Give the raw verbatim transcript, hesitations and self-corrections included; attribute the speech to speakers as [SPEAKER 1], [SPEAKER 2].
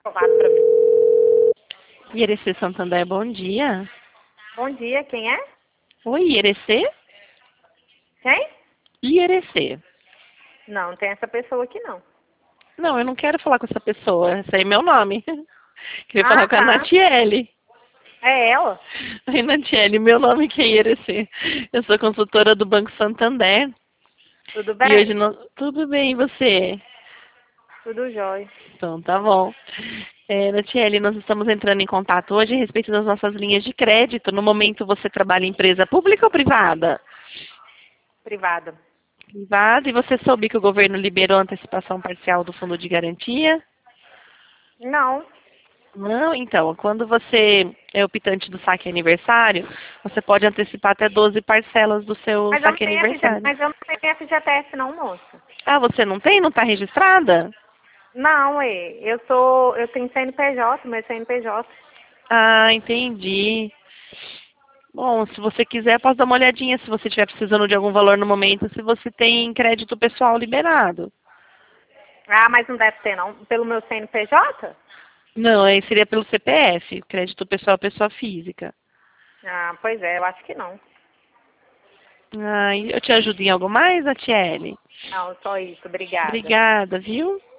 [SPEAKER 1] Aprovado pra mim.
[SPEAKER 2] Ierecê Santander, bom dia.
[SPEAKER 1] Bom dia, quem é?
[SPEAKER 2] Oi, Ierecê?
[SPEAKER 1] Quem?
[SPEAKER 2] Ierecê.
[SPEAKER 1] Não, não tem essa pessoa aqui não.
[SPEAKER 2] Não, eu não quero falar com essa pessoa. Esse aí é meu nome. Queria falar
[SPEAKER 1] Ah,
[SPEAKER 2] com a
[SPEAKER 1] tá.
[SPEAKER 2] Natiele.
[SPEAKER 1] É ela?
[SPEAKER 2] Oi, Natiele, meu nome que é Ierecê. Eu sou consultora do Banco Santander.
[SPEAKER 1] Tudo
[SPEAKER 2] E hoje
[SPEAKER 1] bem?
[SPEAKER 2] não... Tudo bem, e você?
[SPEAKER 1] Tudo jóia.
[SPEAKER 2] Então, tá bom. É, Natiele, nós estamos entrando em contato hoje a respeito das nossas linhas de crédito. No momento, você trabalha em empresa pública ou privada?
[SPEAKER 1] Privada.
[SPEAKER 2] Privada. E você soube que o governo liberou a antecipação parcial do fundo de garantia?
[SPEAKER 1] Não.
[SPEAKER 2] Não, então, quando você é optante do saque aniversário, você pode antecipar até doze parcelas do seu
[SPEAKER 1] Mas eu não
[SPEAKER 2] saque
[SPEAKER 1] tenho F G,
[SPEAKER 2] aniversário.
[SPEAKER 1] mas eu não tenho F G T S não, moça.
[SPEAKER 2] Ah, você não tem? Não está registrada?
[SPEAKER 1] Não, é. Eu sou. Eu tenho C N P J, meu C N P J.
[SPEAKER 2] Ah, entendi. Bom, se você quiser, posso dar uma olhadinha se você estiver precisando de algum valor no momento, se você tem crédito pessoal liberado.
[SPEAKER 1] Ah, mas não deve ter não. Pelo meu C N P J?
[SPEAKER 2] Não, aí seria pelo C P F, crédito pessoal pessoa física.
[SPEAKER 1] Ah, pois é, eu acho que não.
[SPEAKER 2] Ah, eu te ajudo em algo mais, Atiele?
[SPEAKER 1] Não, só isso. Obrigada.
[SPEAKER 2] Obrigada, viu?